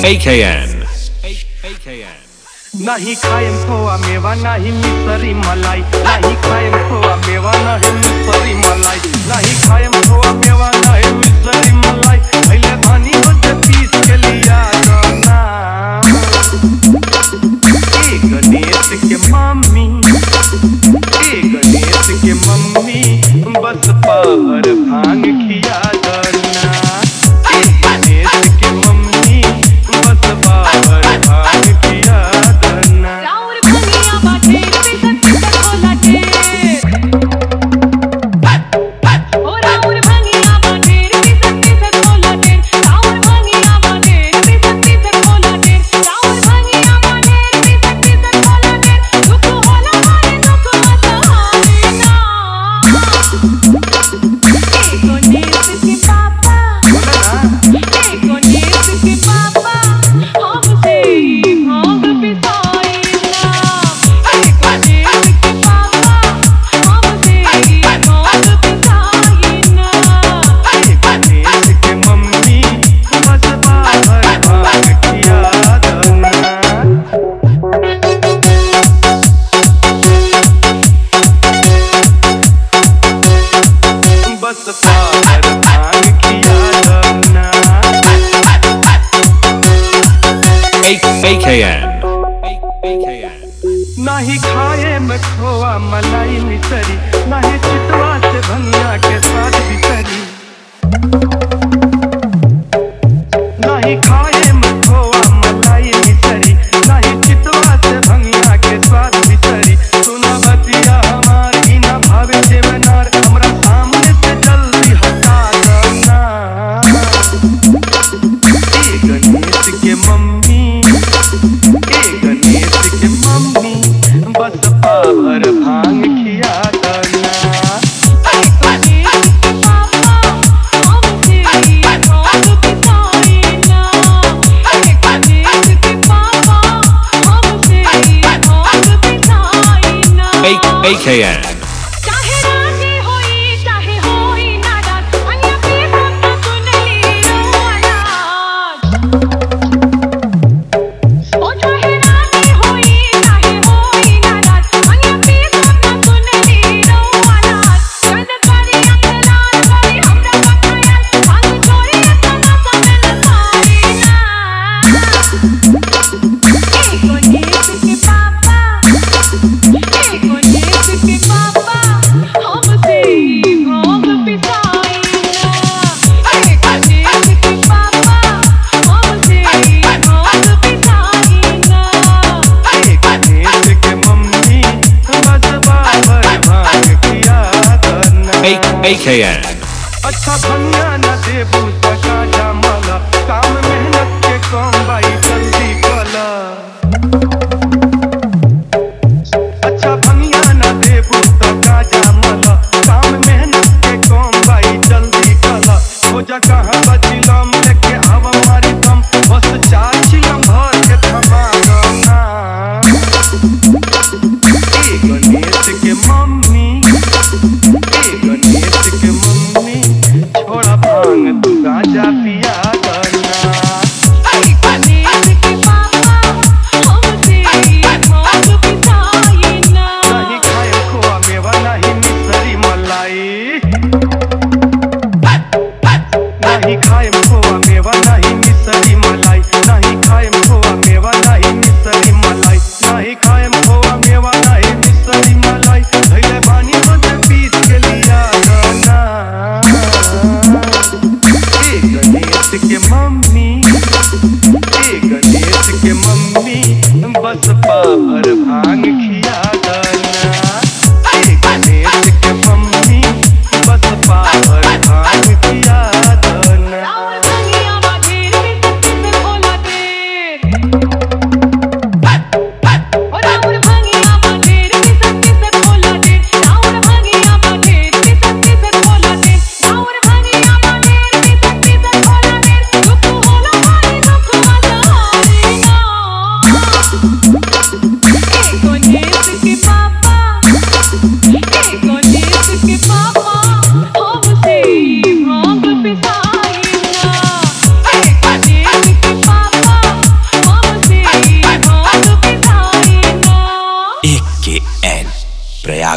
AKN. नहीं खाएम खोआ मेवा नहीं मिसरी मलाई नहीं खाएम खोआ मेवा नहीं मिसरी मलाई नहीं खाएम खोआ मेवा नहीं मिसरी मलाई पहले धनी होते पीस के लिया गाना गणेश के मम्मी गणेश के मम्मी बस पावर भांग खिया देना गणेश के मम्मी बस पावर भांग खिया देना राउर भंगिया बाटे पिसक कोला टेर ओ राउर भंगिया बाटे पिसक कोला टेर राउर भंगिया बाटे पिसक कोला टेर राउर भंगिया बाटे पिसक कोला टेर दुख होला मारे दुख मत हारे ना गणेश के पापा गणेश के पापा हमसे भांग पिसाई ना गणेश के पापा हमसे भांग पिसाई ना गणेश के मम्मी बस पावर भांग खिया देना बस पावर भांग खिया देना AKN. नहीं खाए में खोआ मलाई मिसरी नहीं चितवा से भंगिया के स्वाद बिसरी नहीं खाए में खोआ मलाई मिसरी नहीं चितवा से भंगिया के स्वाद बिसरी सुना बतिया हमार ही ना भावे देवनार हमरा सामने से जल्दी हटा देना गणेश के मम्मी गणेश के मम्मी बस पावर भांग खिया देना गणेश के पापा हमसे भांग पिसाई ना गणेश के पापा हमसे भांग पिसाई ना AKN. चाहे राजी होई चाहे होई नाराज अन्य पे सब सुन ली रोनाज ओ चाहे राजी होई चाहे होई नाराज अन्य पे सब सुन ली रोनाज कद करी अखलाल करी हमरा पकायल भांग छोरी अपना समन सारी ना गणेश के पापा गणेश के पापा हमसे भांग पिसाई ना गणेश के पापा हमसे भांग पिसाई ना गणेश के मम्मी बस पावर भांग खिया देना AKN. अच्छा भंगिया न देबू सका जमला काम मेहनत के कम बाई जल्दी कला अच्छा भंगिया न देबू सका जमला काम मेहनत के कम बाई जल्दी कला हो जा कहाँ बचिलम लेके आवा मारी दम बस चार छिलम भर के थमा गना गणेश के मम्मी गणेश के मम्मी छोड़ा भांग तू गांजा पिया करना गणेश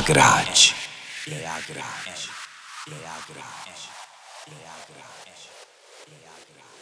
प्रयागराज प्रयागराज प्रयागराज प्रयागराज प्रयागराज